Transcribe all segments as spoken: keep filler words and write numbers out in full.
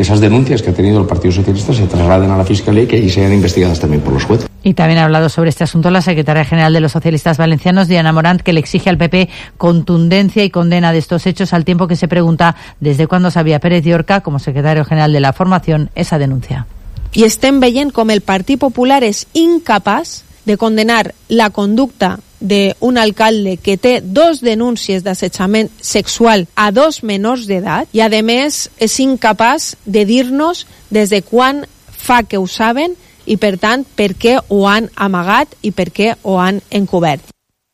que esas denuncias que ha tenido el Partido Socialista se trasladen a la Fiscalía y que ahí sean investigadas también por los jueces. Y también ha hablado sobre este asunto la secretaria general de los socialistas valencianos, Diana Morant, que le exige al P P contundencia y condena de estos hechos, al tiempo que se pregunta desde cuándo sabía Pérez Llorca, como secretario general de la formación, esa denuncia. I estem veient com el Partit Popular és incapaç de condenar la conducta d'un alcalde que té dos denúncies d'assetjament sexual a dos menors d'edat i, a més, és incapaç de dir-nos des de quan fa que ho saben i, per tant, per què ho han amagat i per què ho han encobert.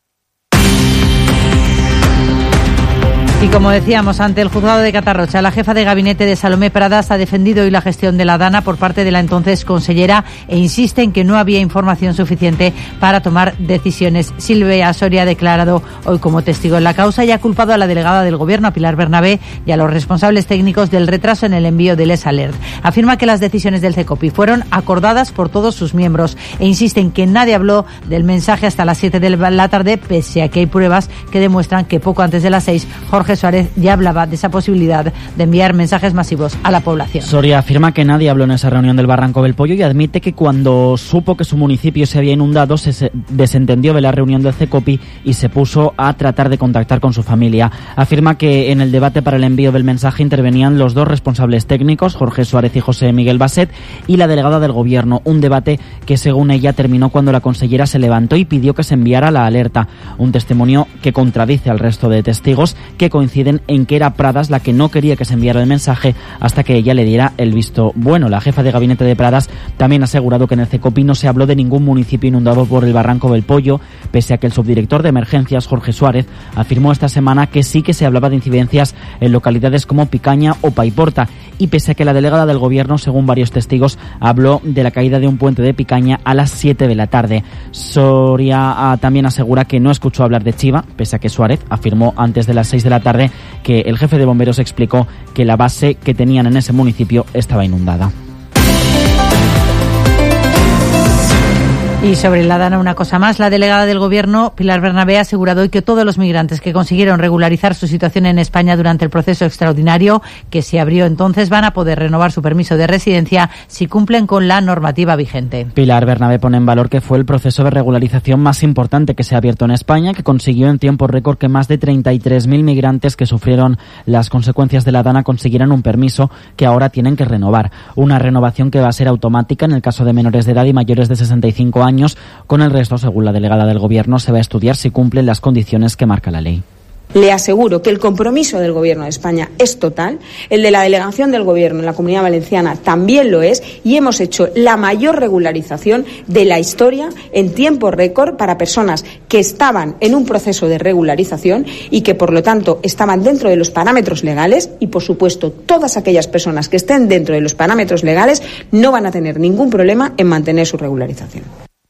Y como decíamos, ante el juzgado de Catarrocha, la jefa de gabinete de Salomé Pradas ha defendido hoy la gestión de la Dana por parte de la entonces consellera e insiste en que no había información suficiente para tomar decisiones. Silvia Soria ha declarado hoy como testigo en la causa y ha culpado a la delegada del Gobierno, a Pilar Bernabé, y a los responsables técnicos del retraso en el envío del ES-Alert. Afirma que las decisiones del CECOPI fueron acordadas por todos sus miembros e insiste en que nadie habló del mensaje hasta las siete de la tarde, pese a que hay pruebas que demuestran que poco antes de las seis, Jorge Suárez ya hablaba de esa posibilidad de enviar mensajes masivos a la población. Soria afirma que nadie habló en esa reunión del Barranco del Pollo y admite que cuando supo que su municipio se había inundado se desentendió de la reunión del CECOPI y se puso a tratar de contactar con su familia. Afirma que en el debate para el envío del mensaje intervenían los dos responsables técnicos, Jorge Suárez y José Miguel Basset, y la delegada del Gobierno, un debate que según ella terminó cuando la consellera se levantó y pidió que se enviara la alerta, un testimonio que contradice al resto de testigos que coinciden en que era Pradas la que no quería que se enviara el mensaje hasta que ella le diera el visto bueno. La jefa de gabinete de Pradas también ha asegurado que en el CECOPI no se habló de ningún municipio inundado por el Barranco del Pollo, pese a que el subdirector de emergencias, Jorge Suárez, afirmó esta semana que sí que se hablaba de incidencias en localidades como Picaña o Paiporta, y pese a que la delegada del Gobierno, según varios testigos, habló de la caída de un puente de Picaña a las siete de la tarde. Soria también asegura que no escuchó hablar de Chiva, pese a que Suárez afirmó antes de las seis de la tarde que el jefe de bomberos explicó que la base que tenían en ese municipio estaba inundada. Y sobre la Dana una cosa más, la delegada del Gobierno, Pilar Bernabé, ha asegurado hoy que todos los migrantes que consiguieron regularizar su situación en España durante el proceso extraordinario que se abrió entonces van a poder renovar su permiso de residencia si cumplen con la normativa vigente. Pilar Bernabé pone en valor que fue el proceso de regularización más importante que se ha abierto en España, que consiguió en tiempo récord que más de treinta y tres mil migrantes que sufrieron las consecuencias de la Dana consiguieran un permiso que ahora tienen que renovar. Una renovación que va a ser automática en el caso de menores de edad y mayores de sesenta y cinco años. Con el resto, según la delegada del Gobierno, se va a estudiar si cumplen las condiciones que marca la ley. Le aseguro que el compromiso del Gobierno de España es total, el de la delegación del Gobierno en la Comunidad Valenciana también lo es, y hemos hecho la mayor regularización de la historia en tiempo récord para personas que estaban en un proceso de regularización y que, por lo tanto, estaban dentro de los parámetros legales, y, por supuesto, todas aquellas personas que estén dentro de los parámetros legales no van a tener ningún problema en mantener su regularización.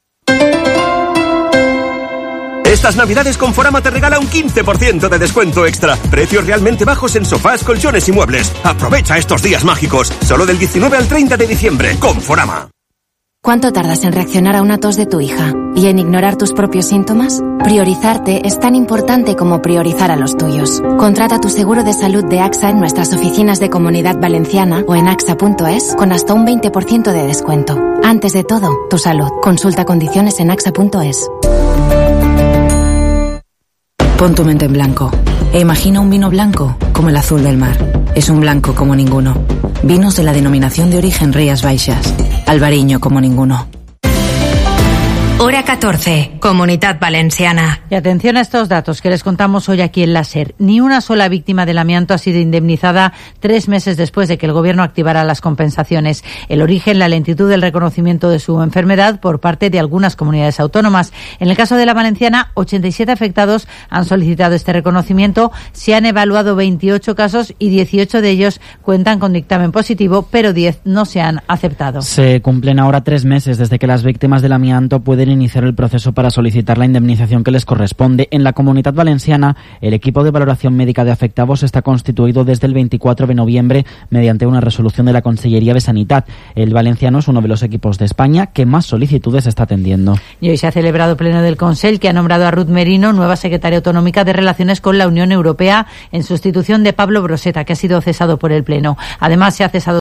Estas navidades Conforama te regala un quince por ciento de descuento extra. Precios realmente bajos en sofás, colchones y muebles. Aprovecha estos días mágicos. Solo del diecinueve al treinta de diciembre. Conforama. ¿Cuánto tardas en reaccionar a una tos de tu hija y en ignorar tus propios síntomas? Priorizarte es tan importante como priorizar a los tuyos. Contrata tu seguro de salud de AXA en nuestras oficinas de Comunidad Valenciana o en axa punto es con hasta un veinte por ciento de descuento. Antes de todo, tu salud. Consulta condiciones en axa punto es. Pon tu mente en blanco e imagina un vino blanco como el azul del mar. Es un blanco como ninguno. Vinos de la denominación de origen Rías Baixas. Albariño como ninguno. Hora catorce, Comunidad Valenciana. Y atención a estos datos que les contamos hoy aquí en la SER. Ni una sola víctima del amianto ha sido indemnizada tres meses después de que el Gobierno activara las compensaciones. El origen, la lentitud del reconocimiento de su enfermedad por parte de algunas comunidades autónomas. En el caso de la valenciana, ochenta y siete afectados han solicitado este reconocimiento. Se han evaluado veintiocho casos y dieciocho de ellos cuentan con dictamen positivo, pero diez no se han aceptado. Se cumplen ahora tres meses desde que las víctimas del amianto pueden iniciar el proceso para solicitar la indemnización que les corresponde. En la Comunidad Valenciana, el equipo de valoración médica de afectados está constituido desde el veinticuatro de noviembre mediante una resolución de la Consellería de Sanidad. El valenciano es uno de los equipos de España que más solicitudes está atendiendo. Y hoy se ha celebrado pleno del Consell, que ha nombrado a Ruth Merino nueva secretaria autonómica de Relaciones con la Unión Europea en sustitución de Pablo Broseta, que ha sido cesado por el Pleno. Además, se ha cesado